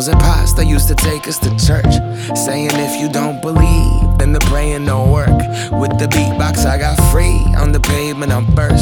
grandmas and pops, they used to take us to church, saying if you don't believe, then the praying don't work. With the beatbox I got free, on the pavement I'm first.